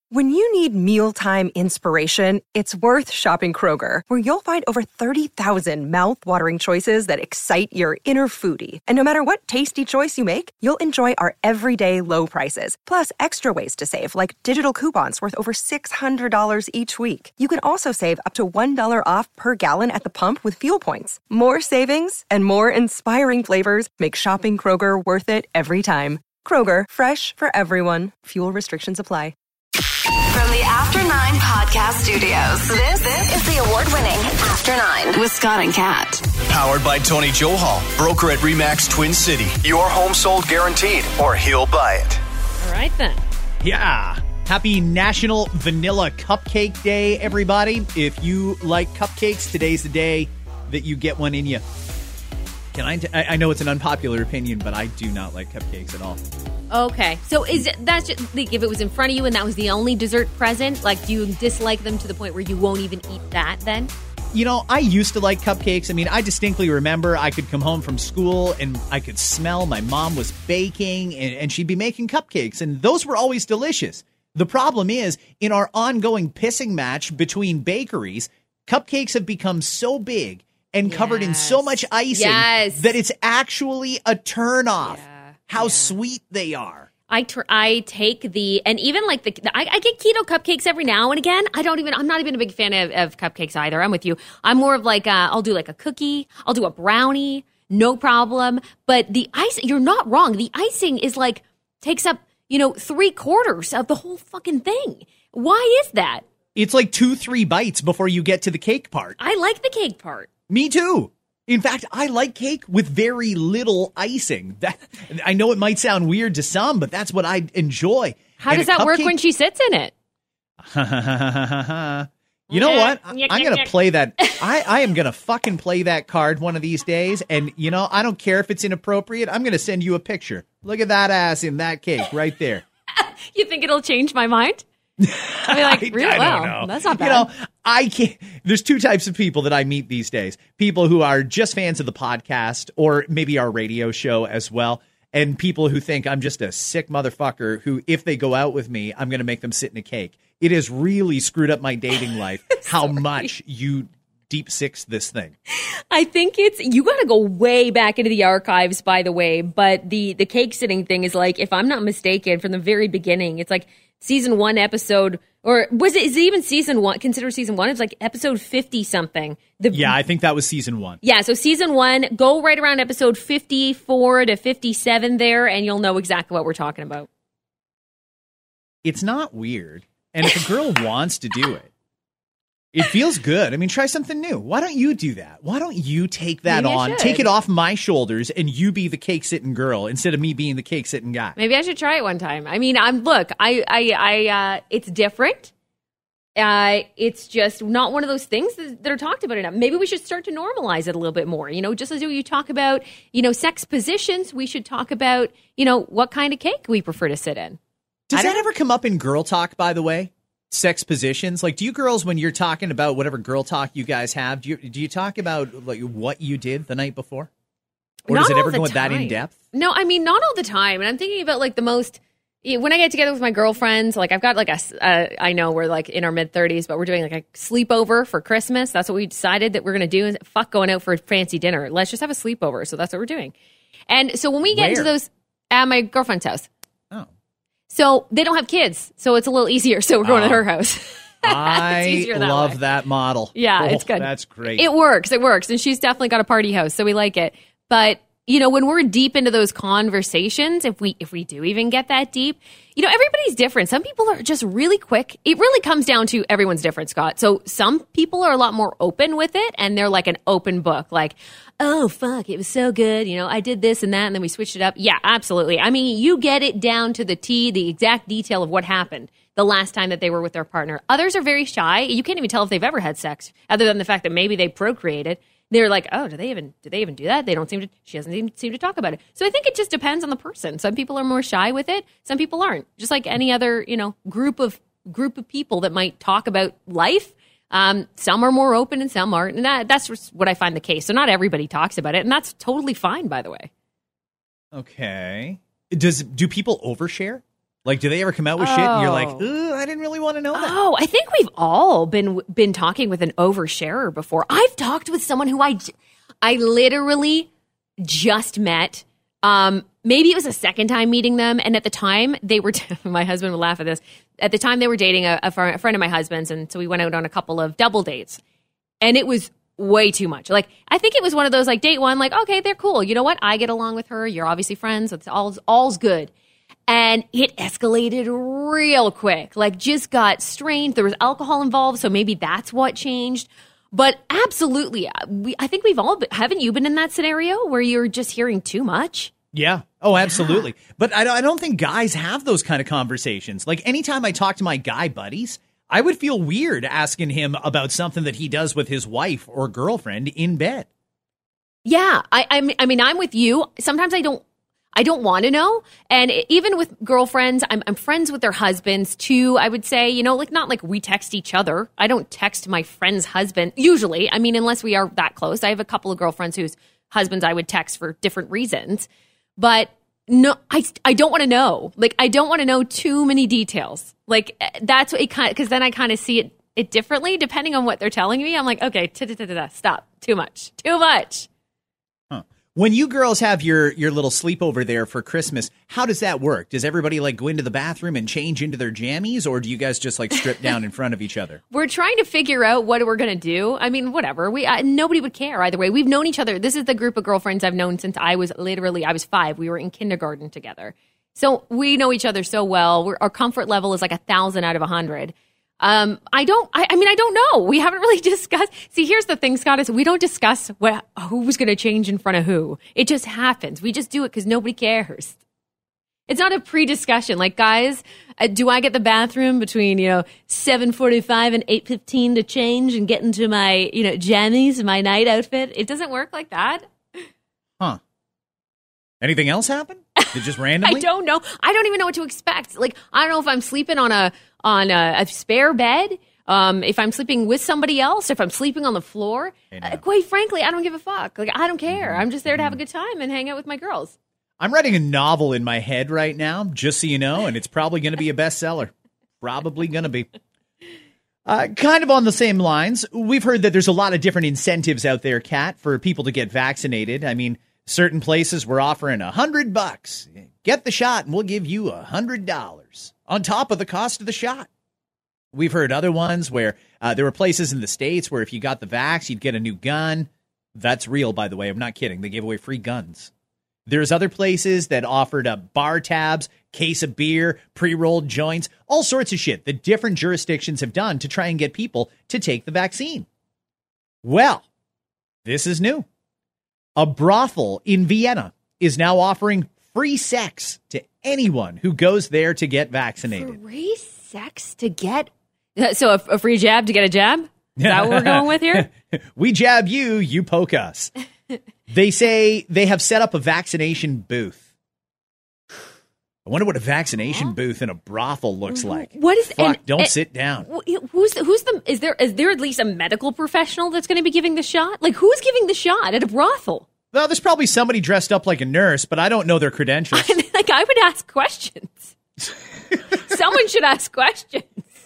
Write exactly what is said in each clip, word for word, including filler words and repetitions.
When you need mealtime inspiration, it's worth shopping Kroger, where you'll find over thirty thousand mouth-watering choices that excite your inner foodie. And no matter what tasty choice you make, you'll enjoy our everyday low prices, plus extra ways to save, like digital coupons worth over six hundred dollars each week. You can also save up to one dollar off per gallon at the pump with fuel points. More savings and more inspiring flavors make shopping Kroger worth it every time. Kroger, fresh for everyone. Fuel restrictions apply. From the After Nine Podcast Studios, this, this is the award-winning After Nine with Scott and Kat. Powered by Tony Johal, broker at RE/MAX Twin City. Your home sold guaranteed, or he'll buy it. All right, then. Yeah. Happy National Vanilla Cupcake Day, everybody. If you like cupcakes, today's the day that you get one in you. Can I? T- I know it's an unpopular opinion, but I do not like cupcakes at all. Okay, so is it, that's just, like, if it was in front of you and that was the only dessert present, like, do you dislike them to the point where you won't even eat that then? You know, I used to like cupcakes. I mean, I distinctly remember I could come home from school and I could smell my mom was baking and, and she'd be making cupcakes, and those were always delicious. The problem is, in our ongoing pissing match between bakeries, cupcakes have become so big and yes. covered in so much icing yes. that it's actually a turnoff. Yeah. How yeah. sweet they are. I tr- I take the, and even like the, I, I get keto cupcakes every now and again. I don't even, I'm not even a big fan of, of cupcakes either. I'm with you. I'm more of like, uh, I'll do like a cookie. I'll do a brownie. No problem. But the ice, you're not wrong. The icing is like, takes up, you know, three quarters of the whole fucking thing. Why is that? It's like two, three bites before you get to the cake part. I like the cake part. Me too. In fact, I like cake with very little icing. That, I know it might sound weird to some, but that's what I enjoy. How and does that cupcake... work when she sits in it? You know what? I, I'm going to play that. I, I am going to fucking play that card one of these days. And, you know, I don't care if it's inappropriate. I'm going to send you a picture. Look at that ass in that cake right there. You think it'll change my mind? I'll be like, really? I, I wow, don't know. That's not bad. You know, I can't. There's two types of people that I meet these days. People who are just fans of the podcast or maybe our radio show as well. And people who think I'm just a sick motherfucker who, if they go out with me, I'm going to make them sit in a cake. It has really screwed up my dating life how much you deep six this thing. I think it's, you got to go way back into the archives, by the way. But the, the cake sitting thing is like, if I'm not mistaken, from the very beginning, it's like, season one episode, or was it, is it even season one, consider season one? It's like episode fifty something. The, yeah, I think that was season one. Yeah, so season one, go right around episode fifty-four to fifty-seven there, and you'll know exactly what we're talking about. It's not weird. And if a girl wants to do it, it feels good. I mean, try something new. Why don't you do that? Why don't you take that Maybe on, take it off my shoulders, and you be the cake-sitting girl instead of me being the cake-sitting guy? Maybe I should try it one time. I mean, I'm look, I, I, I, uh, it's different. Uh, it's just not one of those things that, that are talked about enough. Maybe we should start to normalize it a little bit more. You know, just as you talk about, you know, sex positions, we should talk about, you know, what kind of cake we prefer to sit in. Does that know. ever come up in girl talk, by the way? Sex positions? Like, do you girls, when you're talking about whatever girl talk you guys have, do you do you talk about like what you did the night before? Or Not does it all ever the go time. that in depth? No, I mean, not all the time. And I'm thinking about like the most, when I get together with my girlfriends, like I've got like a, uh, I know we're like in our mid thirties, but we're doing like a sleepover for Christmas. That's what we decided that we're going to do. Is fuck going out for a fancy dinner. Let's just have a sleepover. So that's what we're doing. And so when we get Where? into those, at my girlfriend's house. Oh. So they don't have kids. So it's a little easier. So we're going Oh. to her house. I that love way. that model. Yeah, Oh, it's good. That's great. It works. It works. And she's definitely got a party house, so we like it. But, you know, when we're deep into those conversations, if we if we do even get that deep, you know, everybody's different. Some people are just really quick. It really comes down to everyone's different, Scott. So some people are a lot more open with it, and they're like an open book. Like, oh, fuck, it was so good. You know, I did this and that, and then we switched it up. Yeah, absolutely. I mean, you get it down to the T, the exact detail of what happened the last time that they were with their partner. Others are very shy. You can't even tell if they've ever had sex, other than the fact that maybe they procreated. They're like, oh, do they even do they even do that? They don't seem to. She doesn't even seem to talk about it. So I think it just depends on the person. Some people are more shy with it. Some people aren't. Just like any other, you know, group of group of people that might talk about life. Um, some are more open and some aren't, and that, that's just what I find the case. So not everybody talks about it, and that's totally fine, by the way. Okay. Does do people overshare? Like, do they ever come out with shit and you're like, Oh. ooh, I didn't really want to know that? Oh, I think we've all been been talking with an oversharer before. I've talked with someone who I, j- I literally just met. Um, maybe it was a second time meeting them, and at the time they were. T- my husband would laugh at this. At the time they were dating a, a, fr- a friend of my husband's, and so we went out on a couple of double dates, and it was way too much. Like, I think it was one of those like date one, like, okay, they're cool. You know what? I get along with her. You're obviously friends. It's all all's good. And it escalated real quick, like just got strained. There was alcohol involved, so maybe that's what changed. But absolutely, we, I think we've all been, haven't you been in that scenario where you're just hearing too much? Yeah. Oh, absolutely. Yeah. But I, I don't think guys have those kind of conversations. Like anytime I talk to my guy buddies, I would feel weird asking him about something that he does with his wife or girlfriend in bed. Yeah, I, I mean, I mean, I'm with you. Sometimes I don't. I don't want to know. And even with girlfriends, I'm, I'm friends with their husbands too. I would say, you know, like not like we text each other. I don't text my friend's husband usually. I mean, unless we are that close. I have a couple of girlfriends whose husbands I would text for different reasons. But no, I, I don't want to know. Like, I don't want to know too many details. Like, that's what it kind of, because then I kind of see it, it differently depending on what they're telling me. I'm like, okay, stop. Too much. Too much. When you girls have your, your little sleepover there for Christmas, how does that work? Does everybody like go into the bathroom and change into their jammies, or do you guys just like strip down in front of each other? We're trying to figure out what we're going to do. I mean, whatever. We uh, nobody would care either way. We've known each other. This is the group of girlfriends I've known since I was literally, I was five. We were in kindergarten together. So we know each other so well. We're, our comfort level is like a thousand out of a hundred. Um, I don't, I, I mean, I don't know. We haven't really discussed. See, here's the thing, Scott, is we don't discuss what, who's going to change in front of who. It just happens. We just do it because nobody cares. It's not a pre-discussion. Like, guys, uh, do I get the bathroom between, you know, seven forty-five and eight fifteen to change and get into my, you know, jammies, my night outfit? It doesn't work like that. Huh. Anything else happen? Did just randomly? I don't know. I don't even know what to expect. Like, I don't know if I'm sleeping on a on a, a spare bed, um, if I'm sleeping with somebody else, if I'm sleeping on the floor. Hey, uh, quite frankly, I don't give a fuck. Like, I don't care. I'm just there to have a good time and hang out with my girls. I'm writing a novel in my head right now, just so you know, and it's probably going to be a bestseller. Probably going to be. Uh, kind of on the same lines, we've heard that there's a lot of different incentives out there, Kat, for people to get vaccinated. I mean, certain places were offering a hundred bucks. Get the shot and we'll give you a hundred dollars on top of the cost of the shot. We've heard other ones where uh, there were places in the States where if you got the vax, you'd get a new gun. That's real, by the way. I'm not kidding. They gave away free guns. There's other places that offered uh, bar tabs, case of beer, pre-rolled joints, all sorts of shit that different jurisdictions have done to try and get people to take the vaccine. Well, this is new. A brothel in Vienna is now offering free sex to anyone who goes there to get vaccinated. Free sex to get... So a, a free jab to get a jab? Is that what we're going with here? We jab you, you poke us. They say they have set up a vaccination booth. I wonder what a vaccination booth in a brothel looks like. What is? Fuck, and, don't and, sit down. Who's who's the? Is there is there at least a medical professional that's going to be giving the shot? Like, who's giving the shot at a brothel? Well, there's probably somebody dressed up like a nurse, but I don't know their credentials. Like, I would ask questions. Someone should ask questions.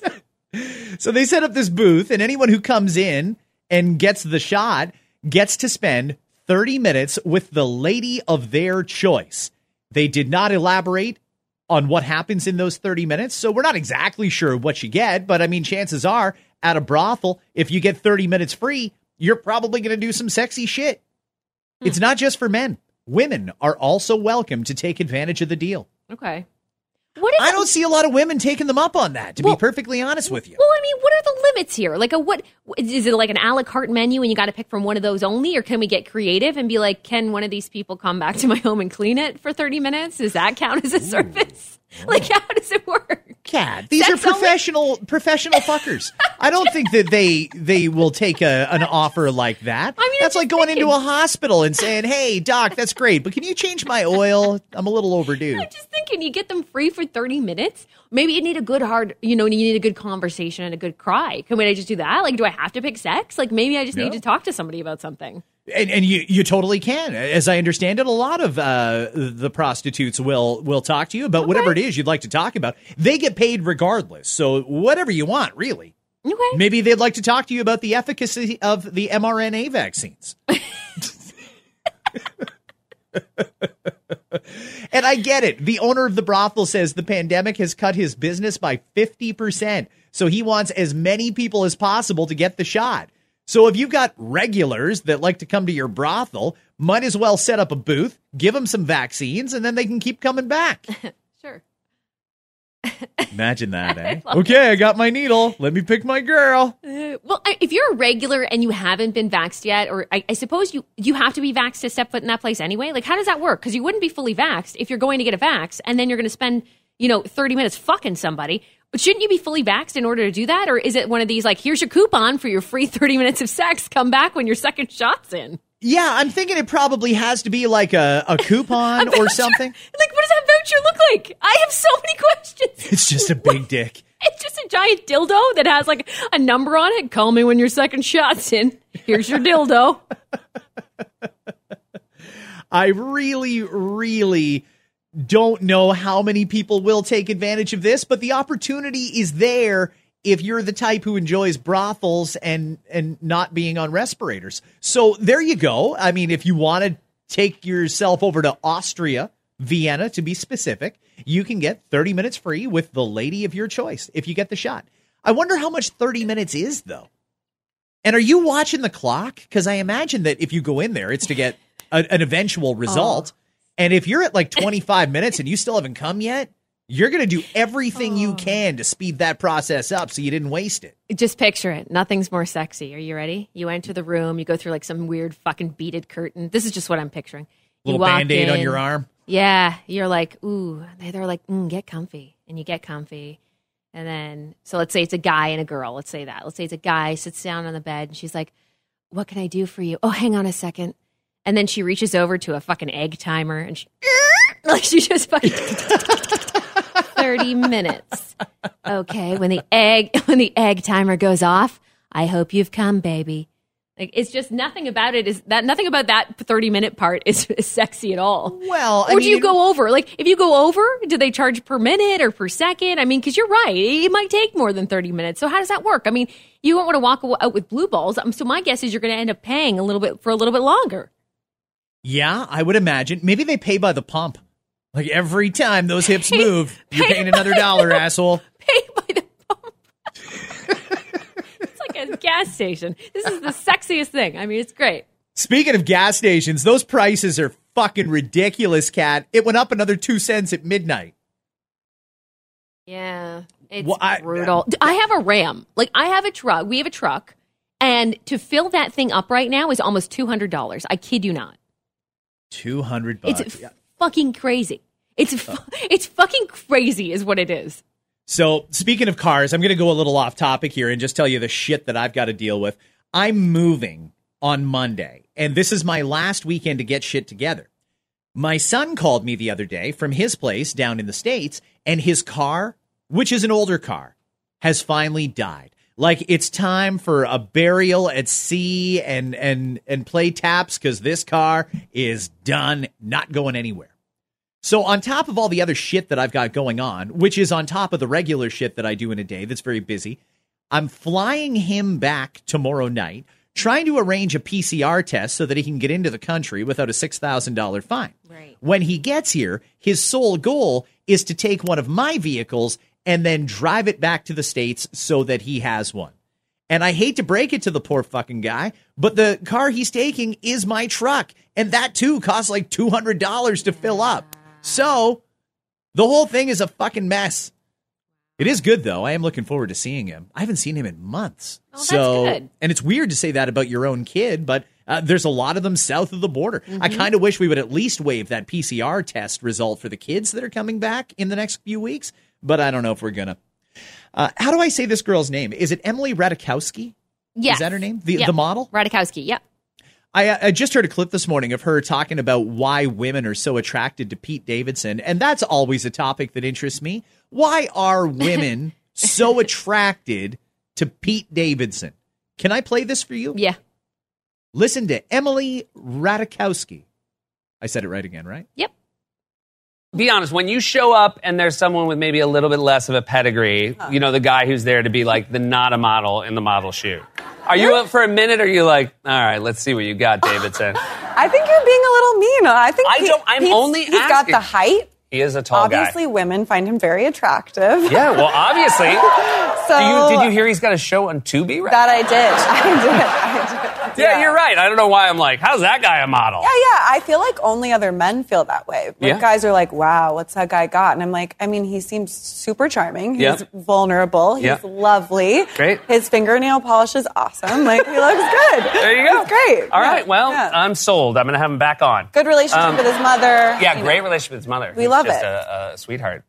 So they set up this booth, and anyone who comes in and gets the shot gets to spend thirty minutes with the lady of their choice. They did not elaborate on what happens in those thirty minutes, so we're not exactly sure what you get, but I mean, chances are at a brothel, if you get thirty minutes free, you're probably going to do some sexy shit. Hmm. It's not just for men. Women are also welcome to take advantage of the deal. Okay. What is I it? don't see a lot of women taking them up on that, to well, be perfectly honest with you. Well, I mean, what are the limits here? Like, a what is it like an a la carte menu and you got to pick from one of those only? Or can we get creative and be like, can one of these people come back to my home and clean it for thirty minutes? Does that count as a service? Oh. Like, how does it work? Cat, these Sex are professional only? professional fuckers. I don't think that they they will take a, an offer like that. I mean, that's like going thinking. into a hospital and saying, hey, doc, that's great, but can you change my oil? I'm a little overdue. I'm just thinking, you get them free for thirty minutes. Maybe you need a good hard, you know, you need a good conversation and a good cry. Can we just do that? Like, do I have to pick sex? Like, maybe I just no. need to talk to somebody about something. And, and you, you totally can. As I understand it, a lot of uh, the prostitutes will will talk to you about okay. whatever it is you'd like to talk about. They get paid regardless. So whatever you want, really. Okay. Maybe they'd like to talk to you about the efficacy of the M R N A vaccines. And I get it. The owner of the brothel says the pandemic has cut his business by fifty percent. So he wants as many people as possible to get the shot. So if you've got regulars that like to come to your brothel, might as well set up a booth, give them some vaccines, and then they can keep coming back. Sure. Imagine that, eh? I okay, I got my needle. Let me pick my girl. Uh, well, I, if you're a regular and you haven't been vaxxed yet, or I, I suppose you, you have to be vaxxed to step foot in that place anyway. Like, how does that work? Because you wouldn't be fully vaxxed if you're going to get a vax, and then you're going to spend, you know, thirty minutes fucking somebody. But shouldn't you be fully vaxxed in order to do that? Or is it one of these, like, here's your coupon for your free thirty minutes of sex. Come back when your second shot's in. Yeah, I'm thinking it probably has to be like a, a coupon a or something. Like, what does that voucher look like? I have so many questions. It's just a big dick. It's just a giant dildo that has, like, a number on it. Call me when your second shot's in. Here's your dildo. I really, really don't know how many people will take advantage of this, but the opportunity is there if you're the type who enjoys brothels and and not being on respirators. So there you go. I mean, if you want to take yourself over to Austria, Vienna to be specific, you can get thirty minutes free with the lady of your choice if you get the shot. I wonder how much thirty minutes is, though. And are you watching the clock? Because I imagine that if you go in there, it's to get a, an eventual result. Oh. And if you're at like twenty-five minutes and you still haven't come yet, you're going to do everything oh. you can to speed that process up so you didn't waste it. Just picture it. Nothing's more sexy. Are you ready? You enter the room. You go through like some weird fucking beaded curtain. This is just what I'm picturing. You Little Band-Aid on your arm. Yeah. You're like, ooh. They're like, mm, get comfy. And you get comfy. And then, so let's say it's a guy and a girl. Let's say that. Let's say it's a guy, sits down on the bed, and she's like, what can I do for you? Oh, hang on a second. And then she reaches over to a fucking egg timer, and she, like she just fucking thirty minutes. Okay, when the egg when the egg timer goes off, I hope you've come, baby. Like, it's just nothing about it is that nothing about that thirty minute part is, is sexy at all. Well, I or mean, do you go over? Like, if you go over, do they charge per minute or per second? I mean, because you're right, it might take more than thirty minutes. So how does that work? I mean, you won't want to walk out with blue balls. Um, so my guess is you're going to end up paying a little bit for a little bit longer. Yeah, I would imagine. Maybe they pay by the pump. Like every time those hips pay, move, you're paying another dollar, the, asshole. Pay by the pump. It's like a gas station. This is the sexiest thing. I mean, it's great. Speaking of gas stations, those prices are fucking ridiculous, Kat. It went up another two cents at midnight. Yeah, it's well, I, brutal. I, I have a Ram. Like, I have a truck. We have a truck. And to fill that thing up right now is almost two hundred dollars. I kid you not. two hundred bucks. It's yeah. fucking crazy. It's fu- it's fucking crazy is what it is. So, speaking of cars, I'm going to go a little off topic here and just tell you the shit that I've got to deal with. I'm moving on Monday, and this is my last weekend to get shit together. My son called me the other day from his place down in the States, and his car, which is an older car, has finally died. Like, it's time for a burial at sea and and and play taps because this car is done, not going anywhere. So on top of all the other shit that I've got going on, which is on top of the regular shit that I do in a day that's very busy, I'm flying him back tomorrow night, trying to arrange a P C R test so that he can get into the country without a six thousand dollars fine. Right. When he gets here, his sole goal is to take one of my vehicles and then drive it back to the States so that he has one. And I hate to break it to the poor fucking guy, but the car he's taking is my truck. And that, too, costs like two hundred dollars to fill up. So the whole thing is a fucking mess. It is good, though. I am looking forward to seeing him. I haven't seen him in months. Oh, that's so, good. And it's weird to say that about your own kid, but uh, there's a lot of them south of the border. Mm-hmm. I kind of wish we would at least waive that P C R test result for the kids that are coming back in the next few weeks. But I don't know if we're going to. Uh, how do I say this girl's name? Is it Emily Ratajkowski? Yes. Is that her name? The, yep. the model? Ratajkowski, yep. I, I just heard a clip this morning of her talking about why women are so attracted to Pete Davidson. And that's always a topic that interests me. Why are women so attracted to Pete Davidson? Can I play this for you? Yeah. Listen to Emily Ratajkowski. I said it right again, right? Yep. Be honest, when you show up and there's someone with maybe a little bit less of a pedigree, you know, the guy who's there to be like the not a model in the model shoot. Are you up for a minute or are you like, all right, let's see what you got, Davidson? I think you're being a little mean. I think I he- don't, I'm he's- only He's asking. got the height. He is a tall guy. Obviously, women find him very attractive. Yeah, well, obviously. So Do you, did you hear he's got a show on Tubi right that I did. I did. I did. Yeah, you're right. I don't know why I'm like, how's that guy a model? Yeah, yeah. I feel like only other men feel that way. Like Yeah. guys are like, wow, what's that guy got? And I'm like, I mean, he seems super charming. He's Yeah. vulnerable. He's Yeah. lovely. Great. His fingernail polish is awesome. Like, he looks good. There you go. He's great. All Yeah. right, well, Yeah. I'm sold. I'm going to have him back on. Good relationship Um, with his mother. Yeah, you great know. relationship with his mother. We He's love just it. A, a sweetheart.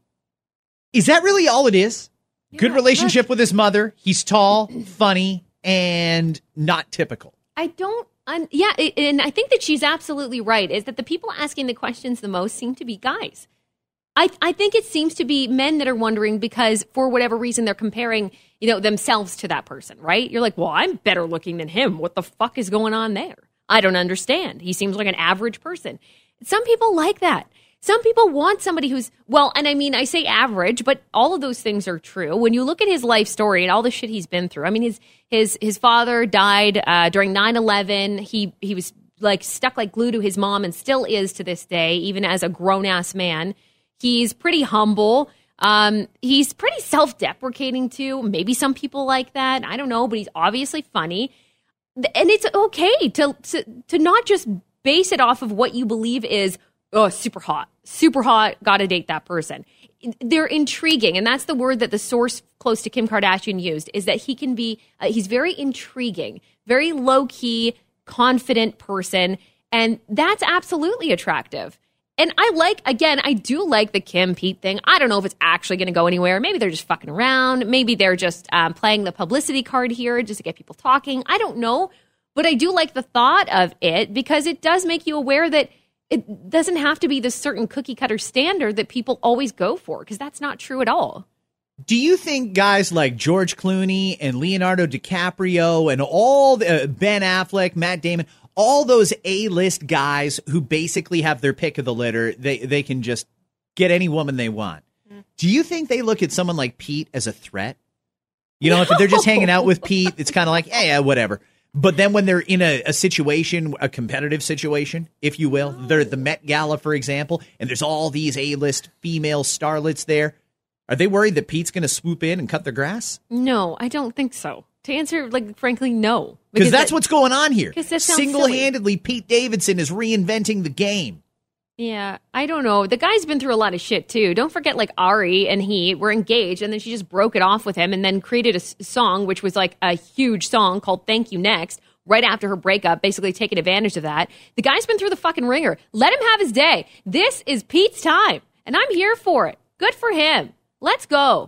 Is that really all it is? Good relationship with his mother. He's tall, funny, and not typical. I don't. Un- yeah, it- and I think that she's absolutely right. Is that the people asking the questions the most seem to be guys. I I think it seems to be men that are wondering because for whatever reason they're comparing, you know, themselves to that person, right? You're like, well, I'm better looking than him. What the fuck is going on there? I don't understand. He seems like an average person. Some people like that. Some people want somebody who's, well, and I mean, I say average, but all of those things are true. When you look at his life story and all the shit he's been through, I mean, his his his father died uh, during nine eleven. He he was like stuck like glue to his mom and still is to this day, even as a grown-ass man. He's pretty humble. Um, he's pretty self-deprecating too. Maybe some people like that. I don't know, but he's obviously funny. And it's okay to to, to not just base it off of what you believe is, oh, super hot, super hot, gotta date that person. They're intriguing, and that's the word that the source close to Kim Kardashian used, is that he can be, uh, he's very intriguing, very low-key, confident person, and that's absolutely attractive. And I like, again, I do like the Kim Pete thing. I don't know if it's actually going to go anywhere. Maybe they're just fucking around. Maybe they're just um, playing the publicity card here just to get people talking. I don't know. But I do like the thought of it because it does make you aware that it doesn't have to be this certain cookie cutter standard that people always go for, because that's not true at all. Do you think guys like George Clooney and Leonardo DiCaprio and all the, uh, Ben Affleck, Matt Damon, all those A-list guys who basically have their pick of the litter, they they can just get any woman they want? Mm. Do you think they look at someone like Pete as a threat? You know, no. If they're just hanging out with Pete, it's kind of like, hey, yeah, whatever. But then when they're in a, a situation, a competitive situation, if you will, they're at the Met Gala, for example, and there's all these A-list female starlets there. Are they worried that Pete's going to swoop in and cut their grass? No, I don't think so. To answer, like, frankly, no. Because that's that, what's going on here. That sounds Single-handedly, silly. Pete Davidson is reinventing the game. Yeah, I don't know. The guy's been through a lot of shit, too. Don't forget, like, Ari and he were engaged, and then she just broke it off with him and then created a s- song, which was, like, a huge song called Thank You Next, right after her breakup, basically taking advantage of that. The guy's been through the fucking ringer. Let him have his day. This is Pete's time, and I'm here for it. Good for him. Let's go.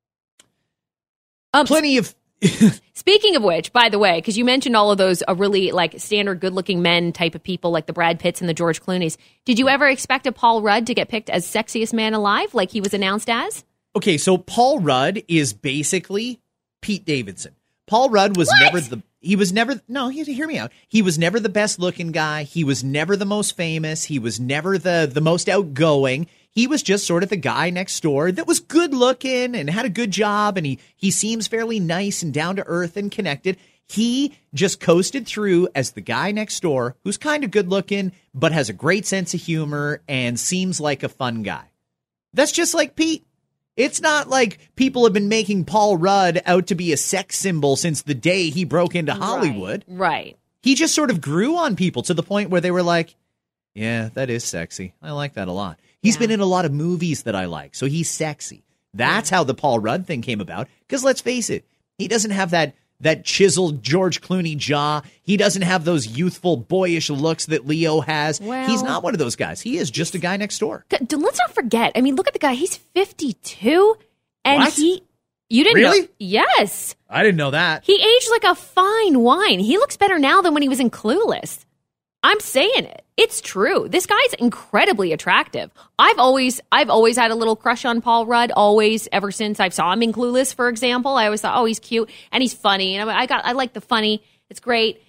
Um, Plenty of... Speaking of which, by the way, because you mentioned all of those uh, really like standard good-looking men type of people like the Brad Pitts and the George Clooney's, did you ever expect a Paul Rudd to get picked as sexiest man alive like he was announced as? Okay, so Paul Rudd is basically Pete Davidson. Paul Rudd was what? never the... He was never... No, hear me out. He was never the best-looking guy. He was never the most famous. He was never the, the most outgoing. He was just sort of the guy next door that was good looking and had a good job, and he he seems fairly nice and down to earth and connected. He just coasted through as the guy next door who's kind of good looking, but has a great sense of humor and seems like a fun guy. That's just like Pete. It's not like people have been making Paul Rudd out to be a sex symbol since the day he broke into Hollywood. Right. right. He just sort of grew on people to the point where they were like, yeah, that is sexy. I like that a lot. He's yeah. been in a lot of movies that I like, so he's sexy. That's how the Paul Rudd thing came about. Because let's face it, he doesn't have that that chiseled George Clooney jaw. He doesn't have those youthful, boyish looks that Leo has. Well, he's not one of those guys. He is just a guy next door. Let's not forget. I mean, look at the guy. He's fifty-two, and what? he. You didn't really? know? Yes. I didn't know that. He aged like a fine wine. He looks better now than when he was in Clueless. I'm saying it. It's true. This guy's incredibly attractive. I've always I've always had a little crush on Paul Rudd, always, ever since I saw him in Clueless, for example. I always thought, oh, he's cute and he's funny. And I got I like the funny. It's great.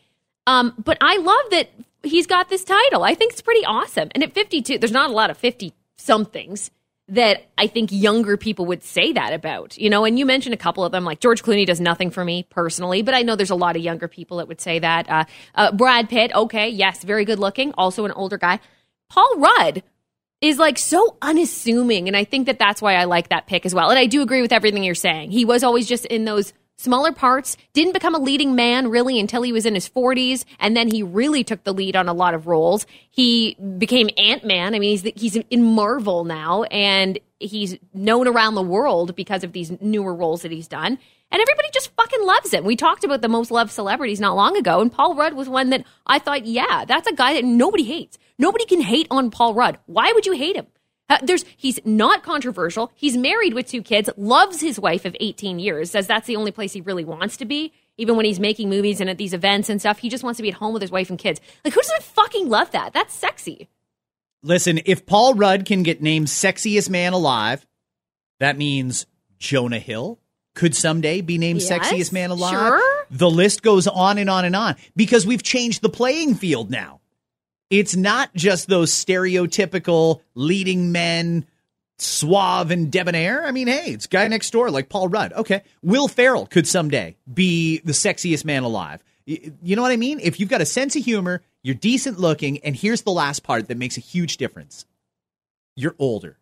Um, but I love that he's got this title. I think it's pretty awesome. And at fifty-two, there's not a lot of fifty-somethings that I think younger people would say that about, you know, and you mentioned a couple of them, like George Clooney does nothing for me personally, but I know there's a lot of younger people that would say that. Uh, uh, Brad Pitt, okay, yes, very good looking, also an older guy. Paul Rudd is like so unassuming, and I think that that's why I like that pick as well. And I do agree with everything you're saying. He was always just in those smaller parts, didn't become a leading man really until he was in his forties, and then he really took the lead on a lot of roles. He became Ant-Man. I mean, he's he's in Marvel now, and he's known around the world because of these newer roles that he's done. And everybody just fucking loves him. We talked about the most loved celebrities not long ago, and Paul Rudd was one that I thought, yeah, that's a guy that nobody hates. Nobody can hate on Paul Rudd. Why would you hate him? Uh, there's he's not controversial. He's married with two kids, loves his wife of eighteen years, says that's the only place he really wants to be. Even when he's making movies and at these events and stuff, he just wants to be at home with his wife and kids. Like, who doesn't fucking love that? That's sexy. Listen, if Paul Rudd can get named sexiest man alive, that means Jonah Hill could someday be named Yes, sexiest man alive. sure. The list goes on and on and on because we've changed the playing field now. It's not just those stereotypical leading men, suave and debonair. I mean, hey, it's guy next door like Paul Rudd. Okay. Will Ferrell could someday be the sexiest man alive. You know what I mean? If you've got a sense of humor, you're decent looking, and here's the last part that makes a huge difference. You're older.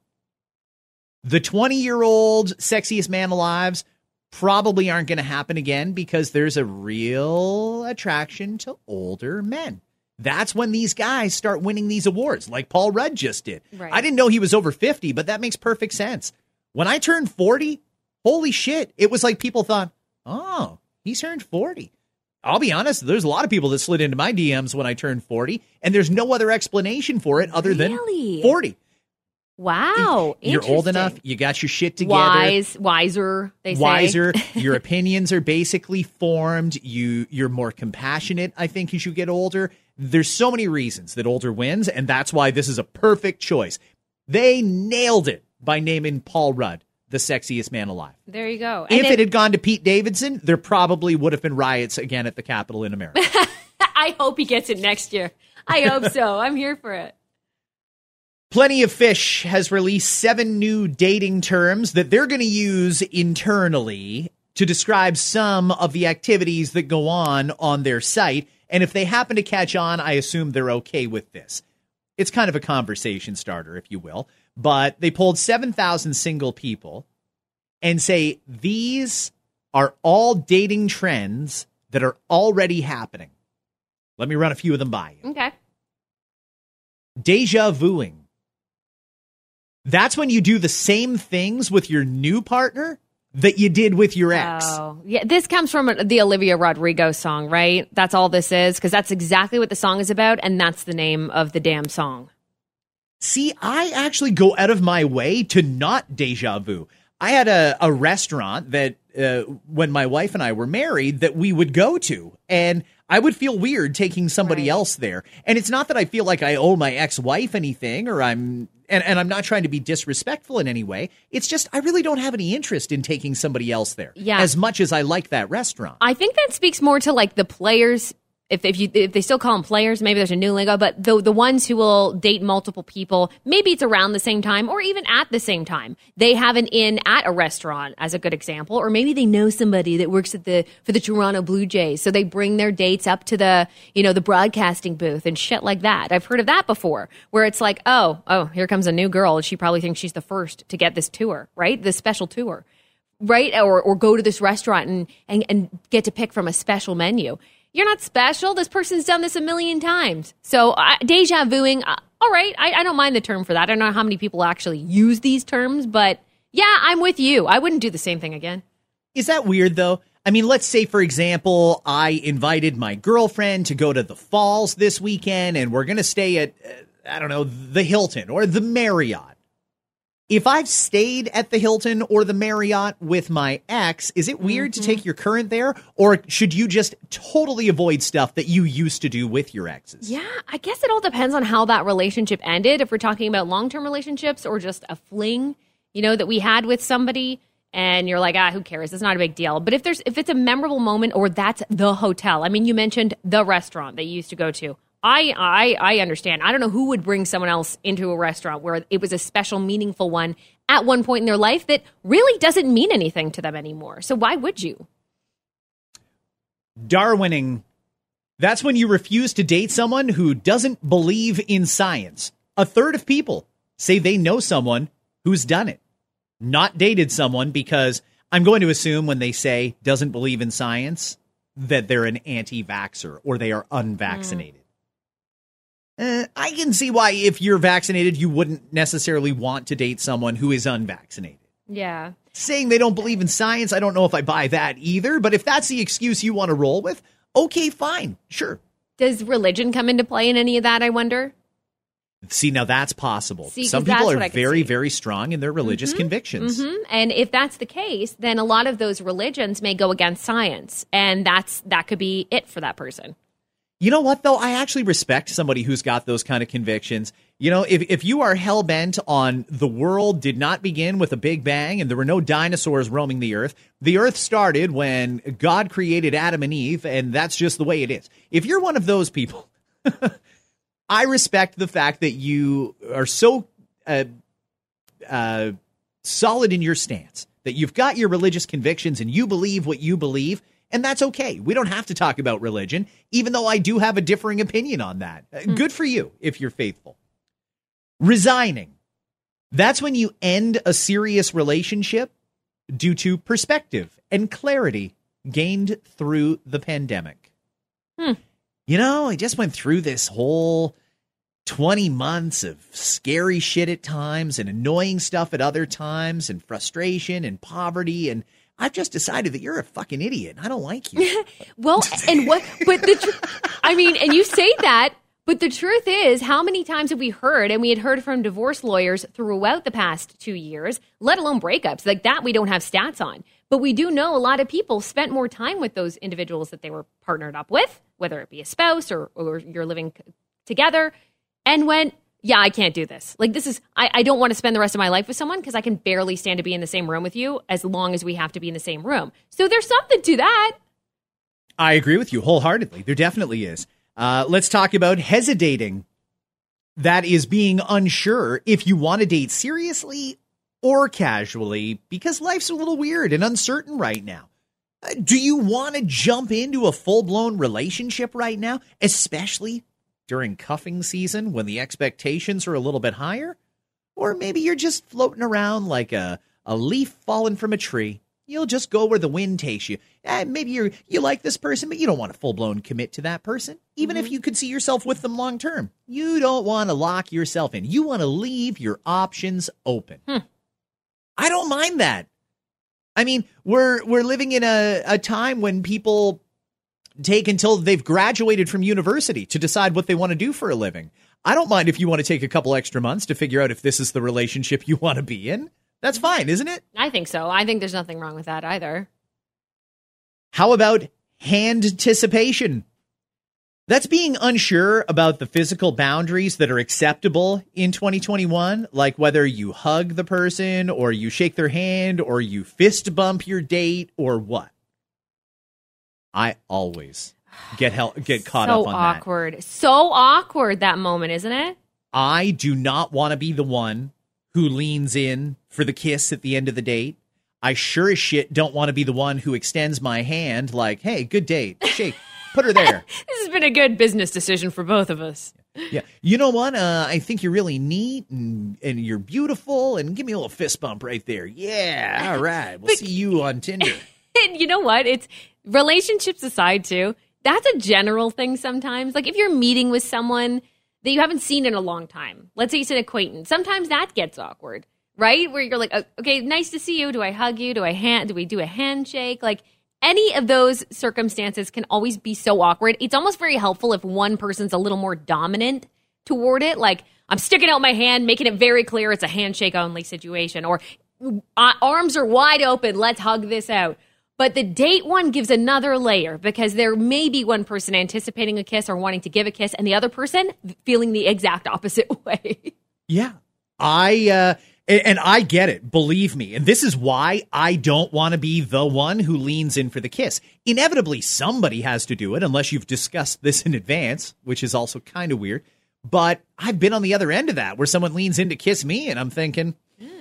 The twenty-year-old sexiest man alives probably aren't going to happen again because there's a real attraction to older men. That's when these guys start winning these awards, like Paul Rudd just did. Right. I didn't know he was over fifty, but that makes perfect sense. When I turned forty, holy shit, it was like people thought, oh, he turned forty. I'll be honest, there's a lot of people that slid into my D Ms when I turned forty, and there's no other explanation for it other Really? than forty. Wow. You're old Interesting. enough, you got your shit together. Wise, wiser, they say. Wiser. Your opinions are basically formed. You, you're more compassionate, I think, as you get older. There's so many reasons that older wins, and that's why this is a perfect choice. They nailed it by naming Paul Rudd the sexiest man alive. There you go. And If it- it had gone to Pete Davidson, there probably would have been riots again at the Capitol in America. I hope he gets it next year. I hope so. I'm here for it. Plenty of Fish has released seven new dating terms that they're going to use internally to describe some of the activities that go on on their site. And if they happen to catch on, I assume they're okay with this. It's kind of a conversation starter, if you will. But they polled seven thousand single people and say these are all dating trends that are already happening. Let me run a few of them by you. Okay. Deja vuing. That's when you do the same things with your new partner that you did with your ex. Oh, yeah. This comes from the Olivia Rodrigo song, right? That's all this is, because that's exactly what the song is about, and that's the name of the damn song. See, I actually go out of my way to not deja vu. I had a, a restaurant that uh, when my wife and I were married that we would go to, and I would feel weird taking somebody Right. else there. And it's not that I feel like I owe my ex-wife anything, or I'm and, and I'm not trying to be disrespectful in any way. It's just I really don't have any interest in taking somebody else there. Yeah. As much as I like that restaurant. I think that speaks more to like the players. If if you if they still call them players, maybe there's a new lingo. But the the ones who will date multiple people, maybe it's around the same time or even at the same time. They have an in at a restaurant as a good example, or maybe they know somebody that works at the for the Toronto Blue Jays, so they bring their dates up to the you know the broadcasting booth and shit like that. I've heard of that before, where it's like, oh oh, here comes a new girl, and she probably thinks she's the first to get this tour, right? This special tour, right? Or or go to this restaurant and and, and get to pick from a special menu. You're not special. This person's done this a million times. So uh, deja vuing, uh, all right. I, I don't mind the term for that. I don't know how many people actually use these terms, but yeah, I'm with you. I wouldn't do the same thing again. Is that weird, though? I mean, let's say, for example, I invited my girlfriend to go to the Falls this weekend, and we're going to stay at, uh, I don't know, the Hilton or the Marriott. If I've stayed at the Hilton or the Marriott with my ex, is it weird Mm-hmm. to take your current there? Or should you just totally avoid stuff that you used to do with your exes? Yeah, I guess it all depends on how that relationship ended. If we're talking about long-term relationships or just a fling, you know, that we had with somebody. and you're like, ah, who cares? It's not a big deal. But if there's if it's a memorable moment, or that's the hotel. I mean, you mentioned the restaurant that you used to go to. I I I understand. I don't know who would bring someone else into a restaurant where it was a special, meaningful one at one point in their life that really doesn't mean anything to them anymore. So why would you? Darwining. That's when you refuse to date someone who doesn't believe in science. A third of people say they know someone who's done it. Not dated someone because I'm going to assume when they say doesn't believe in science that they're an anti-vaxxer or they are unvaccinated. Mm. Uh, I can see why if you're vaccinated, you wouldn't necessarily want to date someone who is unvaccinated. Yeah. Saying they don't believe in science, I don't know if I buy that either. But if that's the excuse you want to roll with, okay, fine, sure. Does religion come into play in any of that, I wonder? See, now that's possible. See, some people are very, see. very strong in their religious mm-hmm. convictions. Mm-hmm. And if that's the case, then a lot of those religions may go against science. And that's that could be it for that person. You know what, though? I actually respect somebody who's got those kind of convictions. You know, if, if you are hell-bent on the world did not begin with a big bang and there were no dinosaurs roaming the earth, the earth started when God created Adam and Eve, and that's just the way it is. If you're one of those people, I respect the fact that you are so uh, uh, solid in your stance, that you've got your religious convictions and you believe what you believe. And that's okay. We don't have to talk about religion, even though I do have a differing opinion on that. Mm. Good for you if you're faithful. Resigning. That's when you end a serious relationship due to perspective and clarity gained through the pandemic. Hmm. You know, I just went through this whole twenty months of scary shit at times and annoying stuff at other times and frustration and poverty, and I've just decided that you're a fucking idiot. I don't like you. Well, and what, but the, tr- I mean, and you say that, but the truth is, how many times have we heard, and we had heard from divorce lawyers throughout the past two years, let alone breakups, like that we don't have stats on. But we do know a lot of people spent more time with those individuals that they were partnered up with, whether it be a spouse or, or you're living c- together, and went, yeah, I can't do this. Like, this is, I, I don't want to spend the rest of my life with someone because I can barely stand to be in the same room with you as long as we have to be in the same room. So there's something to that. I agree with you wholeheartedly. There definitely is. Uh, let's talk about hesitating. That is being unsure if you want to date seriously or casually because life's a little weird and uncertain right now. Uh, do you want to jump into a full-blown relationship right now, especially during cuffing season when the expectations are a little bit higher? Or maybe you're just floating around like a, a leaf falling from a tree. You'll just go where the wind takes you. Eh, maybe you you like this person, but you don't want to full-blown commit to that person, even mm-hmm. if you could see yourself with them long term. You don't want to lock yourself in. You want to leave your options open. Hmm. I don't mind that. I mean, we're we're living in a, a time when people take until they've graduated from university to decide what they want to do for a living. I don't mind if you want to take a couple extra months to figure out if this is the relationship you want to be in. That's fine, isn't it? I think so. I think there's nothing wrong with that either. How about hand anticipation? That's being unsure about the physical boundaries that are acceptable in twenty twenty-one, like whether you hug the person or you shake their hand or you fist bump your date or what. I always get hel- get caught so up on awkward. that. So awkward, that moment, isn't it? I do not want to be the one who leans in for the kiss at the end of the date. I sure as shit don't want to be the one who extends my hand like, hey, good date, shake, put her there. This has been a good business decision for both of us. Yeah. You know what? Uh, I think you're really neat and, and you're beautiful, and give me a little fist bump right there. Yeah, all right. We'll But- see you on Tinder. And you know what? It's relationships aside too. That's a general thing sometimes. Like if you're meeting with someone that you haven't seen in a long time, let's say it's an acquaintance, sometimes that gets awkward, right? Where you're like, okay, nice to see you. Do I hug you? Do I hand, do we do a handshake? Like any of those circumstances can always be so awkward. It's almost very helpful if one person's a little more dominant toward it. Like I'm sticking out my hand, making it very clear it's a handshake only situation, or uh, arms are wide open. Let's hug this out. But the date one gives another layer because there may be one person anticipating a kiss or wanting to give a kiss and the other person feeling the exact opposite way. Yeah. I, uh, And, and I get it, believe me. And this is why I don't want to be the one who leans in for the kiss. Inevitably, somebody has to do it unless you've discussed this in advance, which is also kind of weird. But I've been on the other end of that where someone leans in to kiss me and I'm thinking,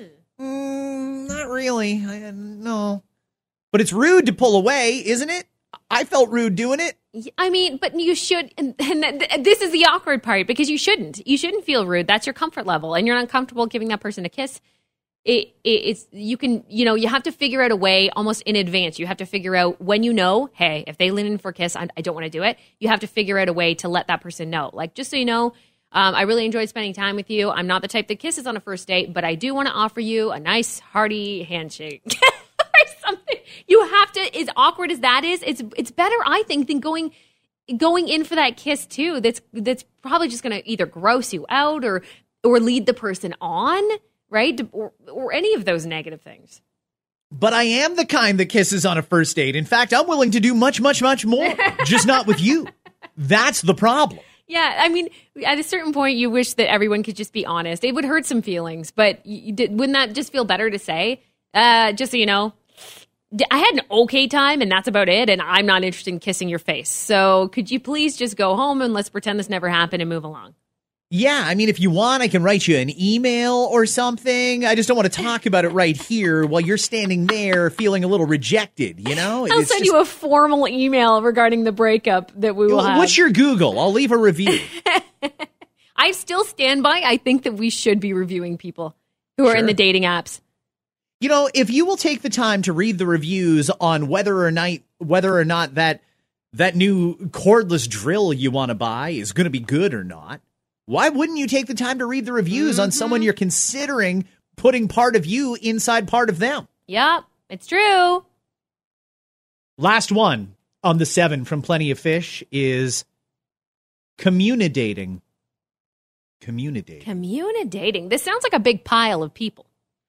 mm, not really. I, no. But it's rude to pull away, isn't it? I felt rude doing it. I mean, but you should, and, and th- this is the awkward part because you shouldn't. You shouldn't feel rude. That's your comfort level, and you're not comfortable giving that person a kiss. It, it, it's you can, you know, you have to figure out a way almost in advance. You have to figure out when you know, hey, if they lean in for a kiss, I, I don't want to do it. You have to figure out a way to let that person know. Like, just so you know, um, I really enjoyed spending time with you. I'm not the type that kisses on a first date, but I do want to offer you a nice, hearty handshake. Something you have to, as awkward as that is, it's it's better, I think, than going going in for that kiss too. That's that's probably just going to either gross you out or or lead the person on, right? Or or any of those negative things. But I am the kind that kisses on a first date. In fact, I'm willing to do much, much, much more, just not with you. That's the problem. Yeah, I mean, at a certain point, you wish that everyone could just be honest. It would hurt some feelings, but you did, wouldn't that just feel better to say? Uh, just so you know, I had an okay time and that's about it. And I'm not interested in kissing your face. So could you please just go home and let's pretend this never happened and move along? Yeah, I mean, if you want, I can write you an email or something. I just don't want to talk about it right here while you're standing there feeling a little rejected, you know? I'll It's send just- you a formal email regarding the breakup that we will have. What's your Google? I'll leave a review. I still stand by. I think that we should be reviewing people who are in Sure. the dating apps. You know, if you will take the time to read the reviews on whether or not whether or not that that new cordless drill you want to buy is going to be good or not, why wouldn't you take the time to read the reviews mm-hmm. on someone you're considering putting part of you inside part of them? Yep, it's true. Last one on the seven from Plenty of Fish is communidating. Communidating. Communidating. This sounds like a big pile of people.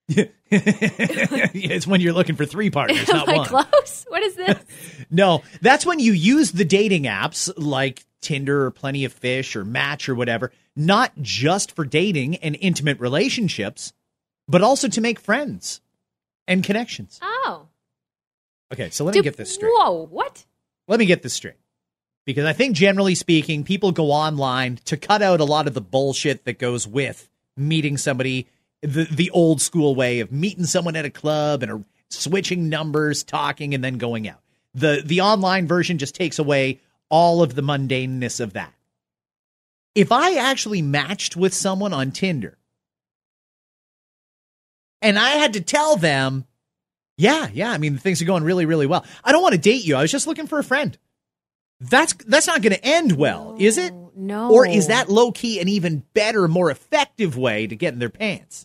It's when you're looking for three partners, Am not I one. close? What is this? No, that's when you use the dating apps like Tinder or Plenty of Fish or Match or whatever, not just for dating and intimate relationships, but also to make friends and connections. Oh. Okay, so let Do- me get this straight. Whoa, what? Let me get this straight. Because I think generally speaking, people go online to cut out a lot of the bullshit that goes with meeting somebody the the old school way of meeting someone at a club and uh, switching numbers, talking, and then going out. The the online version just takes away all of the mundaneness of that. If I actually matched with someone on Tinder and I had to tell them, yeah, yeah, I mean, things are going really, really well. I don't want to date you. I was just looking for a friend. That's that's not going to end well, is it? No. Or is that low-key an even better, more effective way to get in their pants?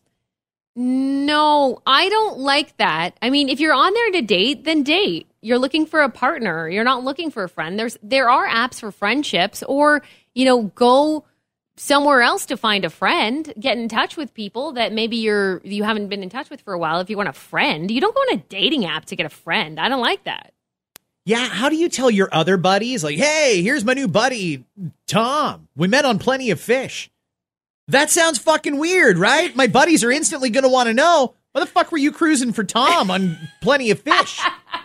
No, I don't like that. I mean, if you're on there to date, then date. You're looking for a partner. You're not looking for a friend. There's there are apps for friendships, or, you know, go somewhere else to find a friend. Get in touch with people that maybe you're you haven't been in touch with for a while. If you want a friend, you don't go on a dating app to get a friend. I don't like that. Yeah, how do you tell your other buddies, like, hey, here's my new buddy, Tom. We met on Plenty of Fish. That sounds fucking weird, right? My buddies are instantly going to want to know, why the fuck were you cruising for Tom on Plenty of Fish?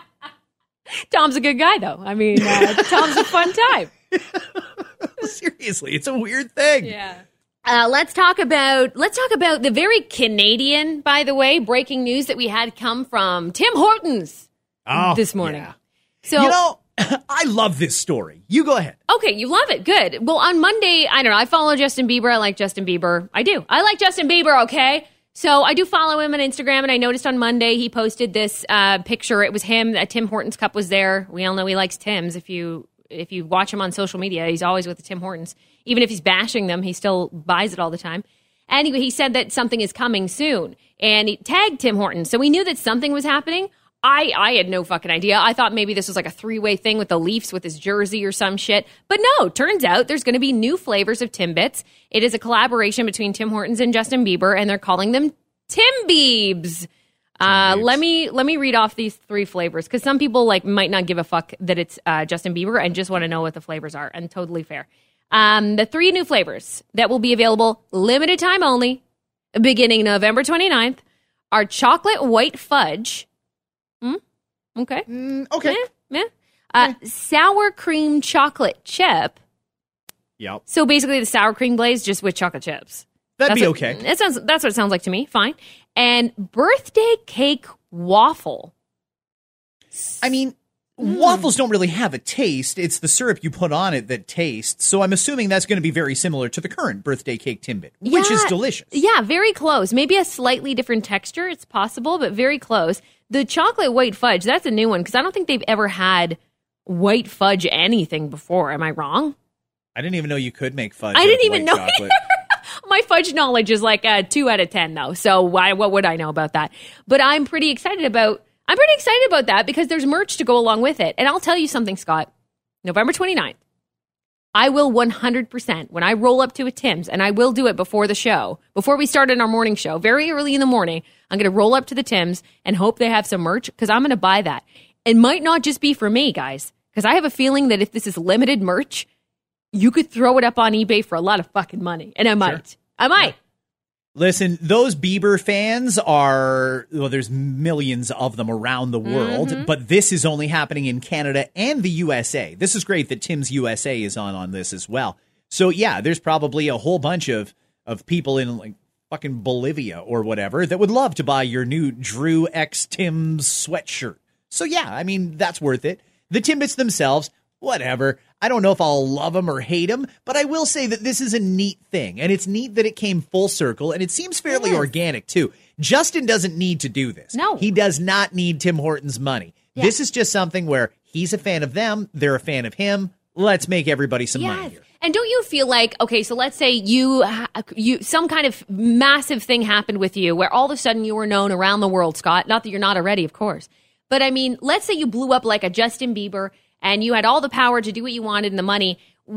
Tom's a good guy, though. I mean, uh, Tom's a fun time. Seriously, it's a weird thing. Yeah. Uh, let's talk about let's talk about the very Canadian, by the way, breaking news that we had come from Tim Hortons Oh, this morning. yeah. So You know, I love this story. You go ahead. okay, you love it. Good. Well, on Monday, I don't know. I follow Justin Bieber. I like Justin Bieber. I do. I like Justin Bieber, okay? So I do follow him on Instagram, and I noticed on Monday he posted this uh, picture. It was him. A Tim Hortons cup was there. We all know he likes Tims. If you if you watch him on social media, he's always with the Tim Hortons. Even if he's bashing them, he still buys it all the time. Anyway, he said that something is coming soon, and he tagged Tim Hortons. So we knew that something was happening. I, I had no fucking idea. I thought maybe this was like a three-way thing with the Leafs with his jersey or some shit. But no, turns out there's going to be new flavors of Timbits. It is a collaboration between Tim Hortons and Justin Bieber, and they're calling them Timbiebs. Uh, let me let me read off these three flavors, because some people like might not give a fuck that it's uh, Justin Bieber and just want to know what the flavors are, and totally fair. Um, the three new flavors that will be available, limited time only. beginning November twenty-ninth, are chocolate white fudge. Hmm? Okay. Mm, okay. Yeah. yeah. Uh, sour cream chocolate chip. Yep. So basically the sour cream glaze just with chocolate chips. That'd that's be what, okay. That sounds, that's what it sounds like to me. Fine. And birthday cake waffle. I mean, mm. waffles don't really have a taste. It's the syrup you put on it that tastes. So I'm assuming that's going to be very similar to the current birthday cake Timbit, which yeah, is delicious. Yeah, very close. Maybe a slightly different texture. It's possible, but very close. The chocolate white fudge, that's a new one because I don't think they've ever had white fudge anything before. Am I wrong? I didn't even know you could make fudge. I didn't even know. Chocolate. My fudge knowledge is like a two out of ten, though. So why? What would I know about that? But I'm pretty excited about. I'm pretty excited about that because there's merch to go along with it. And I'll tell you something, Scott. November twenty-ninth, I will one hundred percent when I roll up to a Tim's, and I will do it before the show, before we start in our morning show, very early in the morning. I'm going to roll up to the Tim's and hope they have some merch because I'm going to buy that. It might not just be for me, guys, because I have a feeling that if this is limited merch, you could throw it up on eBay for a lot of fucking money. And I might. Sure. I might. Yeah. Listen, those Bieber fans are, well, there's millions of them around the world, mm-hmm. but this is only happening in Canada and the U S A. This is great that Tim's U S A is on on this as well. So, yeah, there's probably a whole bunch of, of people in like fucking Bolivia or whatever that would love to buy your new Drew X Tim's sweatshirt. So, yeah, I mean, that's worth it. The Timbits themselves, whatever. I don't know if I'll love them or hate them, but I will say that this is a neat thing. And it's neat that it came full circle, and it seems fairly organic, too. Justin doesn't need to do this. No. He does not need Tim Hortons' money. Yeah. This is just something where he's a fan of them, they're a fan of him. Let's make everybody some yes. money here. And don't you feel like, okay, so let's say you, you, some kind of massive thing happened with you where all of a sudden you were known around the world, Scott. Not that you're not already, of course. But I mean, let's say you blew up like a Justin Bieber and you had all the power to do what you wanted and the money.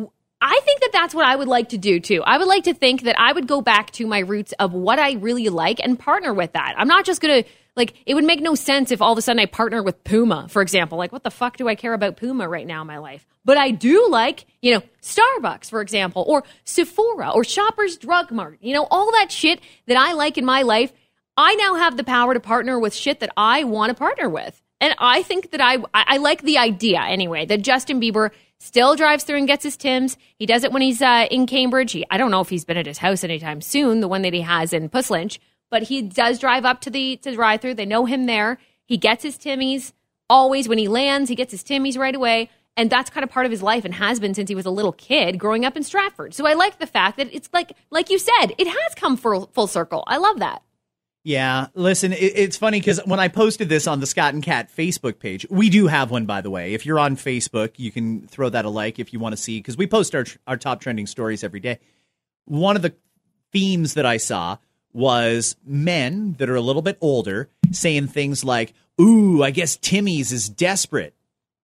I think that that's what I would like to do, too. I would like to think that I would go back to my roots of what I really like and partner with that. I'm not just going to, like, it would make no sense if all of a sudden I partner with Puma, for example. Like, what the fuck do I care about Puma right now in my life? But I do like, you know, Starbucks, for example, or Sephora, or Shoppers Drug Mart. You know, all that shit that I like in my life, I now have the power to partner with shit that I want to partner with. And I think that I, I like the idea, anyway, that Justin Bieber still drives through and gets his Timbs. He does it when he's uh, in Cambridge. He, I don't know if he's been at his house anytime soon, the one that he has in Puss Lynch, but he does drive up to the to drive-through. They know him there. He gets his Timmies. Always when he lands, he gets his Timmies right away. And that's kind of part of his life and has been since he was a little kid growing up in Stratford. So I like the fact that it's like, like you said, it has come full, full circle. I love that. Yeah, listen, it, it's funny because when I posted this on the Scott and Kat Facebook page, we do have one, by the way. If you're on Facebook, you can throw that a like if you want to see, because we post our our top trending stories every day. One of the themes that I saw was men that are a little bit older saying things like, ooh, I guess Timmy's is desperate.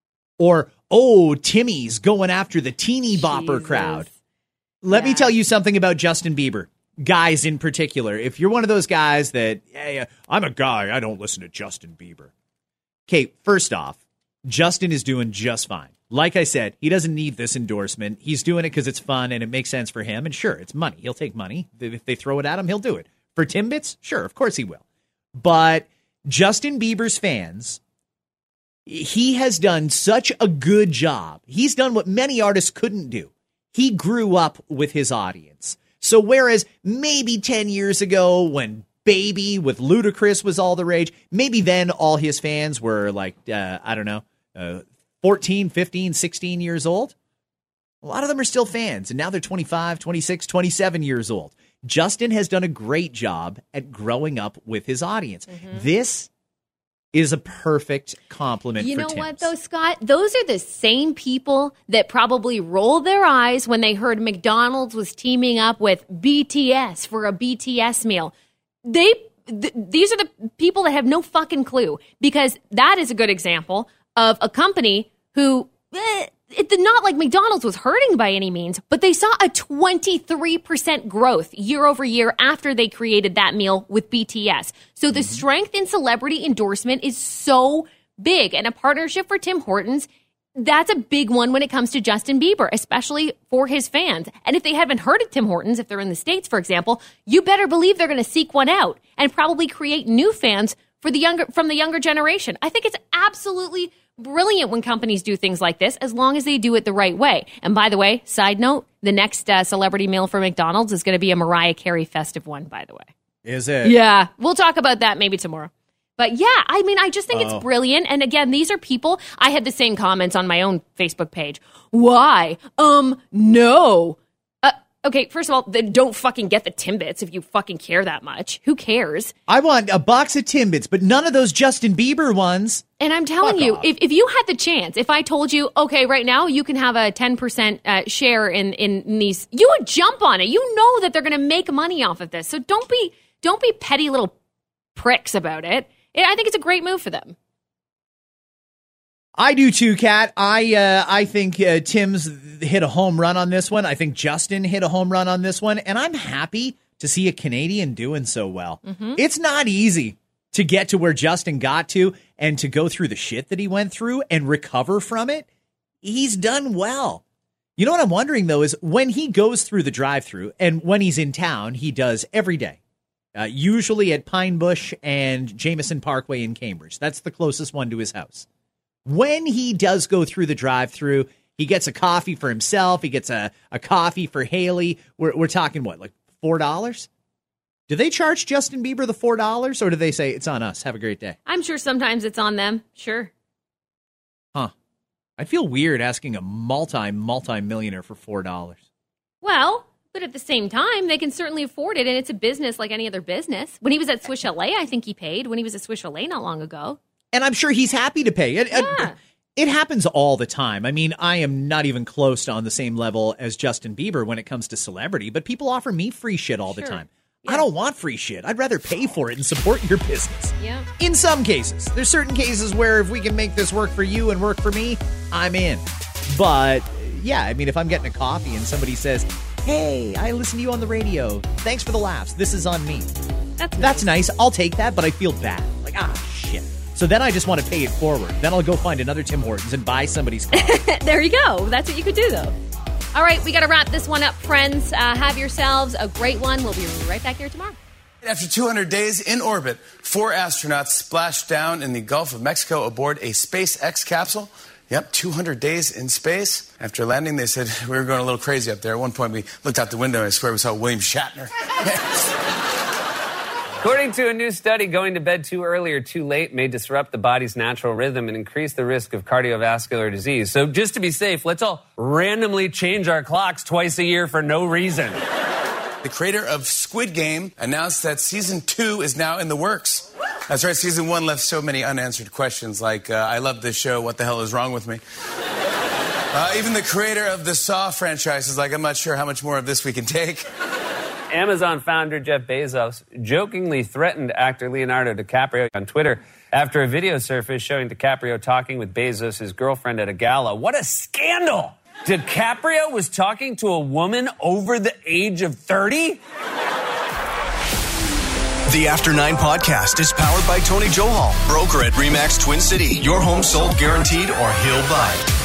Or, oh, Timmy's going after the teeny bopper Jesus. crowd. Let yeah. me tell you something about Justin Bieber. Guys in particular, if you're one of those guys that, hey, I'm a guy, I don't listen to Justin Bieber. Okay, first off, Justin is doing just fine. Like I said, he doesn't need this endorsement. He's doing it because it's fun and it makes sense for him. And sure, it's money. He'll take money. If they throw it at him, he'll do it. For Timbits, sure, of course he will. But Justin Bieber's fans, he has done such a good job. He's done what many artists couldn't do. He grew up with his audience. So whereas maybe ten years ago when Baby with Ludacris was all the rage, maybe then all his fans were like, uh, I don't know, uh, fourteen, fifteen, sixteen years old. A lot of them are still fans, and now they're twenty-five, twenty-six, twenty-seven years old. Justin has done a great job at growing up with his audience. Mm-hmm. This is a perfect compliment you for know Tim's. What, though, Scott? Those are the same people that probably rolled their eyes when they heard McDonald's was teaming up with B T S for a B T S meal. They, th- these are the people that have no fucking clue, because that is a good example of a company who, eh, it did not like McDonald's was hurting by any means, but they saw a twenty-three percent growth year over year after they created that meal with B T S. So the mm-hmm. strength in celebrity endorsement is so big, and a partnership for Tim Hortons that's a big one when it comes to Justin Bieber, especially for his fans. And if they haven't heard of Tim Hortons, if they're in the States, for example, you better believe they're going to seek one out and probably create new fans for the younger from the younger generation. I think it's absolutely brilliant when companies do things like this, as long as they do it the right way. And by the way, side note, the next uh, celebrity meal for McDonald's is going to be a Mariah Carey festive one, by the way. Is it? Yeah. We'll talk about that maybe tomorrow. But yeah, I mean, I just think oh. it's brilliant. And again, these are people, I had the same comments on my own Facebook page. Why? Um, no. Uh, okay, first of all, then don't fucking get the Timbits if you fucking care that much. Who cares? I want a box of Timbits, but none of those Justin Bieber ones. And I'm telling Fuck you, off. if, if you had the chance, if I told you, okay, right now you can have a ten percent uh, share in, in these, you would jump on it. You know that they're going to make money off of this. So don't be, don't be petty little pricks about it. I think it's a great move for them. I do too, Kat. I uh, I think uh, Tim's hit a home run on this one. I think Justin hit a home run on this one. And I'm happy to see a Canadian doing so well. Mm-hmm. It's not easy to get to where Justin got to and to go through the shit that he went through and recover from it. He's done well. You know what I'm wondering, though, is when he goes through the drive-thru and when he's in town, he does every day. Uh, usually at Pine Bush and Jameson Parkway in Cambridge. That's the closest one to his house. When he does go through the drive-thru, he gets a coffee for himself. He gets a, a coffee for Haley. We're, we're talking, what, like four dollars? Do they charge Justin Bieber the four dollars, or do they say, it's on us, have a great day? I'm sure sometimes it's on them. Sure. Huh. I'd feel weird asking a multi, multi-millionaire for four dollars. Well... But at the same time, they can certainly afford it, and it's a business like any other business. When he was at Swiss Chalet, I think he paid. When he was at Swiss Chalet not long ago. And I'm sure he's happy to pay. It, yeah. it, it happens all the time. I mean, I am not even close to on the same level as Justin Bieber when it comes to celebrity, but people offer me free shit all sure. the time. Yeah. I don't want free shit. I'd rather pay for it and support your business. Yeah. In some cases. There's certain cases where if we can make this work for you and work for me, I'm in. But, yeah, I mean, if I'm getting a coffee and somebody says, hey, I listen to you on the radio. Thanks for the laughs. This is on me. That's nice. That's nice. I'll take that, but I feel bad. Like, ah, shit. So then I just want to pay it forward. Then I'll go find another Tim Hortons and buy somebody's coffee. There you go. That's what you could do, though. All right, we got to wrap this one up, friends. Uh, have yourselves a great one. We'll be right back here tomorrow. After two hundred days in orbit, four astronauts splashed down in the Gulf of Mexico aboard a SpaceX capsule. Yep, two hundred days in space. After landing, they said we were going a little crazy up there. At one point, we looked out the window and I swear we saw William Shatner. According to a new study, going to bed too early or too late may disrupt the body's natural rhythm and increase the risk of cardiovascular disease. So just to be safe, let's all randomly change our clocks twice a year for no reason. The creator of Squid Game announced that season two is now in the works. That's right, season one left so many unanswered questions like, uh, I love this show, what the hell is wrong with me? Uh, even the creator of the Saw franchise is like, I'm not sure how much more of this we can take. Amazon founder Jeff Bezos jokingly threatened actor Leonardo DiCaprio on Twitter after a video surfaced showing DiCaprio talking with Bezos' girlfriend at a gala. What a scandal! DiCaprio was talking to a woman over the age of thirty? The After Nine podcast is powered by Tony Johal, broker at RE/MAX Twin City. Your home sold guaranteed or he'll buy it.